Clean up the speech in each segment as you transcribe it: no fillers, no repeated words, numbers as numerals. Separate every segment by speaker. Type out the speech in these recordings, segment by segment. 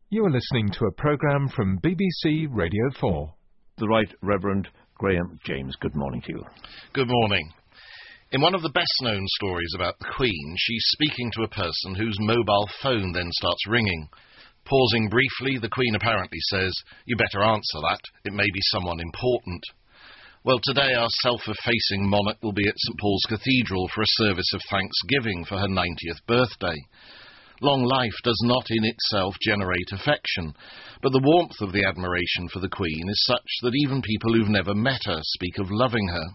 Speaker 1: You are listening to a programme from BBC Radio 4.
Speaker 2: The Right Reverend Graham James. Good morning to you.
Speaker 3: Good morning. In one of the best-known stories about the Queen, she's speaking to a person whose mobile phone then starts ringing. Pausing briefly, the Queen apparently says, "You better answer that. It may be someone important." Well, today our self-effacing monarch will be at St Paul's Cathedral for a service of thanksgiving for her 90th birthday. Long life does not in itself generate affection, but the warmth of the admiration for the Queen is such that even people who've never met her speak of loving her.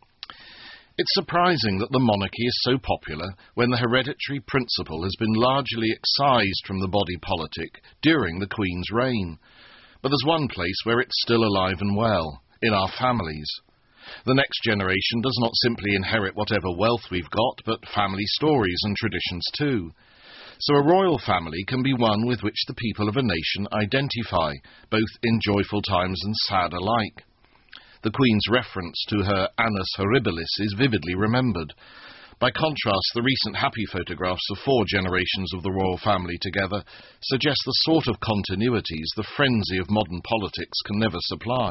Speaker 3: It's surprising that the monarchy is so popular when the hereditary principle has been largely excised from the body politic during the Queen's reign. But there's one place where it's still alive and well, in our families. The next generation does not simply inherit whatever wealth we've got, but family stories and traditions too. So a royal family can be one with which the people of a nation identify, both in joyful times and sad alike. The Queen's reference to her annus horribilis is vividly remembered. By contrast, the recent happy photographs of 4 generations of the royal family together suggest the sort of continuities the frenzy of modern politics can never supply.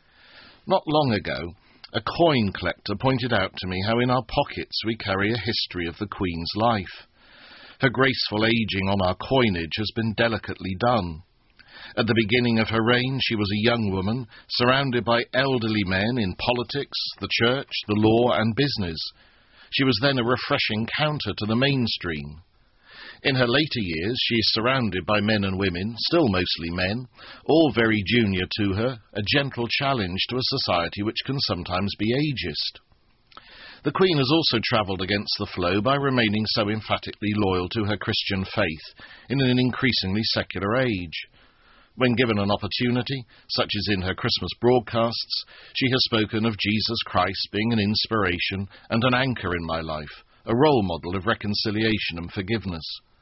Speaker 3: Not long ago, a coin collector pointed out to me how in our pockets we carry a history of the Queen's life. Her graceful ageing on our coinage has been delicately done. At the beginning of her reign, she was a young woman, surrounded by elderly men in politics, the church, the law and business. She was then a refreshing counter to the mainstream. In her later years, she is surrounded by men and women, still mostly men, all very junior to her, a gentle challenge to a society which can sometimes be ageist. The Queen has also travelled against the flow by remaining so emphatically loyal to her Christian faith in an increasingly secular age. When given an opportunity, such as in her Christmas broadcasts, she has spoken of Jesus Christ being an inspiration and an anchor in my life, a role model of reconciliation and forgiveness.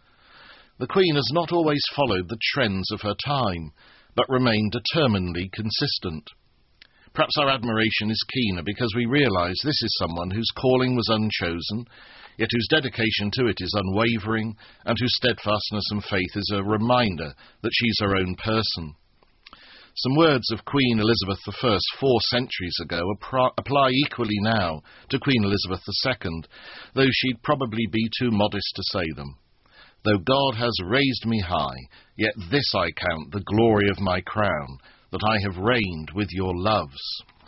Speaker 3: The Queen has not always followed the trends of her time, but remained determinedly consistent. Perhaps our admiration is keener because we realise this is someone whose calling was unchosen, yet whose dedication to it is unwavering, and whose steadfastness and faith is a reminder that she's her own person. Some words of Queen Elizabeth I 4 centuries ago apply equally now to Queen Elizabeth II, though she'd probably be too modest to say them. "Though God has raised me high, yet this I count the glory of my crown, that I have reigned with your loves."